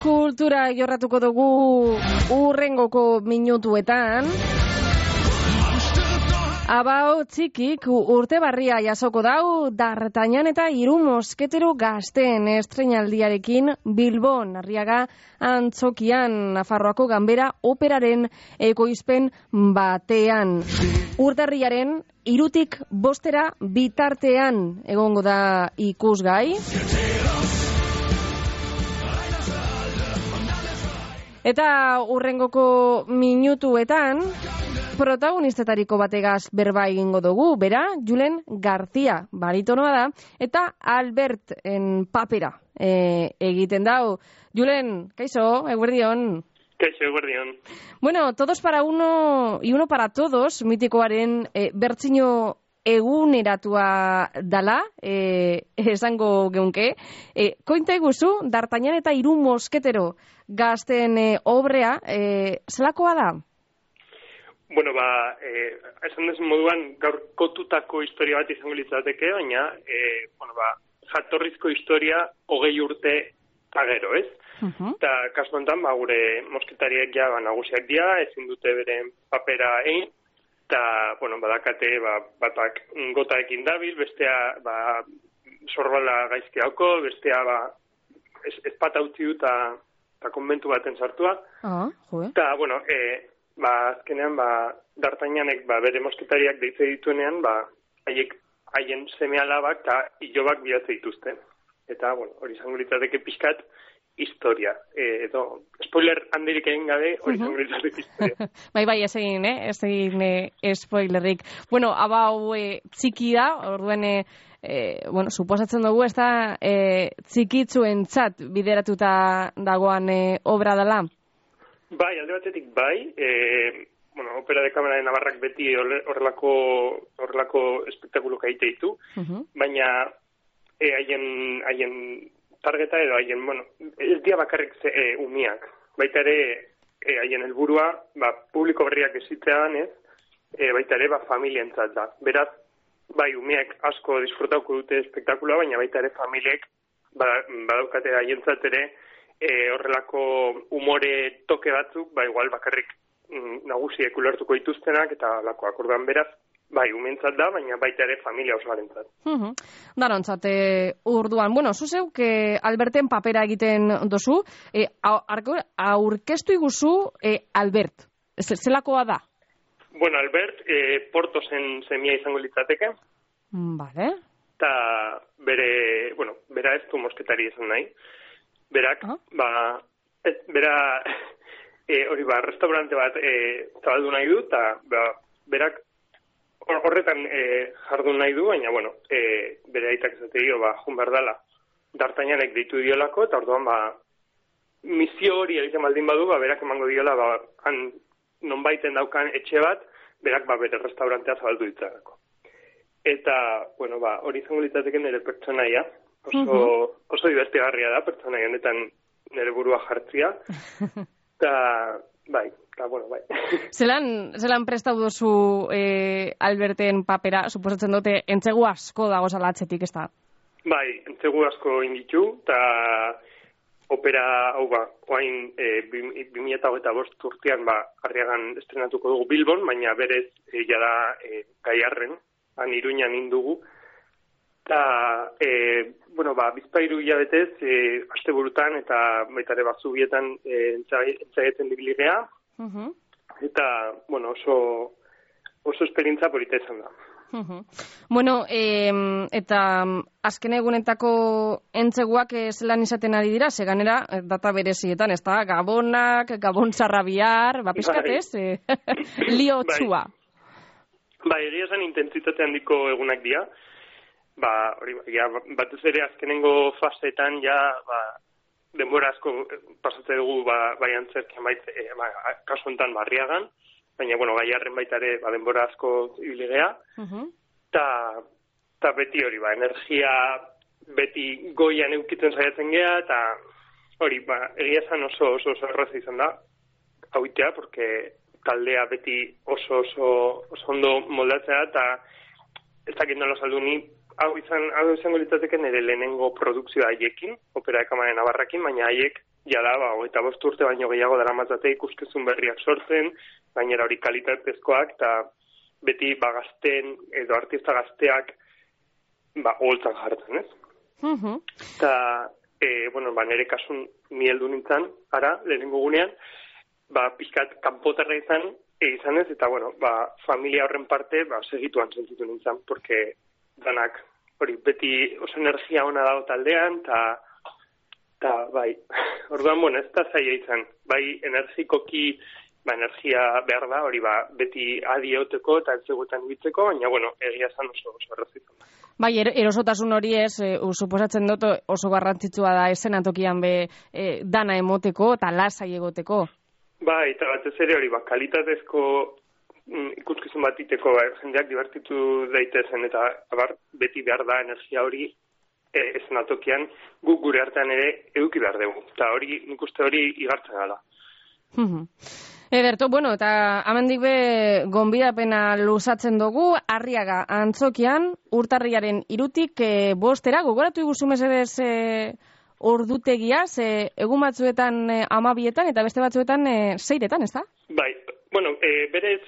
Kultura jorratuko dugu urrengoko minutuetan. Abao txikik urte barria jasoko dau D'Artagnan eta hiru mosketero gazteen estreinaldiarekin Bilbon, Arriaga Antzokian, Nafarroako Ganbera operaren ekoizpen batean. Urtarriaren 3tik 5 bitartean egongo da ikusgai. Eta urrengoko minutuetan protagonistetariko bategaz berba egingo dugu, bera, Julen García, baritonoa da, eta Alberten papera egiten dau. Julen, kaixo, eguerdion. Kaixo, eguerdion. Bueno, todos para uno y uno para todos, mitikoaren bertsio eguneratua dala, esango geunke. Kointa eguzu, D'Artagnan eta hiru mosketero gazten obrea, zelakoa da? Bueno, esan dezen moduan gaurkotutako historia bat izango litzateke, baina, jatorrizko historia 20 urte agero, ez? Eta kasu honetan, gure mosketariak ja nagusiak dira, ezin dute beren papera egin, eta, badakate, batak gotaekin dabil, bestea, sorbala gaizki dauko, bestea, ezpata utzi du eta konbentu baten sartua. Eta, azkenean, D'Artagnanek bere mosketariak deitze dituenean, haien seme-alabak eta ilobak bilatze dituzte. Eta, hori izango litzateke pixkat historia. Edo, spoiler handirik egin gabe, hori izango litzateke historia. Bai, ez egin spoilerrik. Abau txiki da, orduen, suposatzen dugu, ez da txikitzuentzat bideratuta dagoan obra dela? Bai, alde batetik bai, opera de kamera de Navarrak beti horrelako espektakuloka egite ditu, baina haien targeta edo haien, ez dia bakarrik umiak, baita ere haien helburua, publiko berriak ezitzean ez, baita ere familientzat da. Beraz, bai, umiak asko disfrutauko dute espektakuloa, baina baita ere familiek badaukate haientzat ere, horrelako umore toke batzuk, igual bakarrik nagusiek ulertuko dituztenak eta lakoak. Orduan beraz, bai, umentzat da, baina baita ere familia osoarentzat. Darontzat, orduan, zuzeuk Alberten papera egiten dozu, aurkeztu iguzu Albert, zelakoa da? Albert, Portosen semia izango litzateke. Vale. Eta bera ez du mosketari izan nahi. Berak, restaurante bat zabaldu nahi du, eta berak horretan jardun nahi du, baina, bere aitak ezate dio, jun behar dela, D'Artagnanek deitu diolako, eta orduan, misio hori egiten baldin badu, berak emango diola, han nonbaiten daukan etxe bat, berak bere restaurantea zabaldu ditzarako. Eta, hori izango litzateke nire pertsonaia, oso divertigarria da, pertsonaia honetan nire burua jartzia, eta, bai. Zelan prestau duzu Alberten papera, suposatzen dute, entzegu asko dago zalatzetik, ez da? Bai, entzegu asko inditu, eta opera, oain 2005 urtean Arriagan estrenatuko dugu Bilbon, baina berez jada Gaiarren, han Iruñan indugu. Eta, bizpairu hilabetez, asteburutan eta baita ere Bazubietan entzaieten dibiligea. Eta, oso esperientza polita izan da. Eta azken egunetako entzeguak zelan izaten ari dira, ganera data berezietan, ez da? Gabonak, Gabon Sarrabiar, pizkatez, lio txua. Egia esan intentsitate handiko egunak dira. Batez ere azkenengo faseetan denbora asko pasatze dugu bai antzerkian kasu honetan Arriagan, baina Gaiarren baita ere denbora asko ibiligea, eta beti hori energia beti goian eukitzen saiatzen gea, eta hori egia esan oso erraza izan da hauitea, porque taldea beti oso ondo moldatzea, eta ez dakit nola saldu ni hau izango litzateke nire lehenengo produkzioa haiekin, opera de kamera de Navarrakin, baina haiek jada, 25 urte baino gehiago daramatzate ikuskizun berriak sortzen, gainera hori kalitatezkoak, eta beti gazteen edo artista gazteak holtzan jartzen, ez? Eta, nire kasun ni heldu nintzen, lehenengo gunean, pixkat kanpotarra izan ez, eta, familia horren parte, segituan sentitu nintzen, porque danak, hori, beti oso energia ona dago taldean, eta, orduan, ez da zaila izan, energikoki, energia behar da, hori, beti adioteko eta entzeguetan bitzeko, baina, egia zan oso errazitzen da. Erosotasun hori ez, suposatzen dut oso garrantzitsua da esenatokian dana emoteko eta lasai egoteko. Eta batez ere hori, kalitatezko ikuskizun bat iteko, jendeak divertitu daitezen, eta beti behar da energia hori esenatokian guk gure artean ere eduki behar dugu. Eta hori, nik uste hori igartzen gala. Ederto, eta amendik gonbidapena luzatzen dugu, Arriaga antzokian, urtarriaren 3tik 5 gogoratu iguzu mesedez ordutegiaz, egun batzuetan 12etan eta beste batzuetan 6etan, ez da? Berez,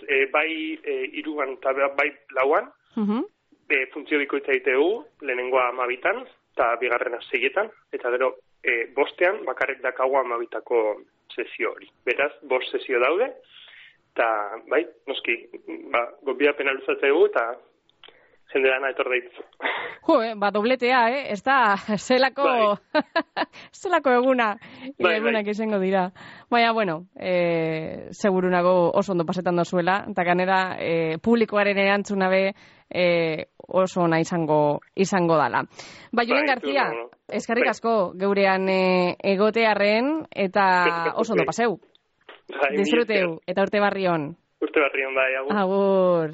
3an eta 4an, funtzio bikoitza ditegu, lehenengoa 12etan, eta bigarrena 6etan, eta gero 5ean bakarrik dakago 12etako sesio hori. Beraz, 5 sesio daude, eta, noski, gonbidapena luzatzegu, eta jende dana etor daitzu. Dobletea, ez da, zelako eguna, egunak izango dira. Baina, segurunago oso ondo pasetan dozuela, eta ganera, publikoaren erantzuna oso ona izango dala. Julen García, eskerrik asko geurean egotearren, eta oso ondo paseu. Disfruteu, eta urte barri on. Urte barri on, agur. Agur.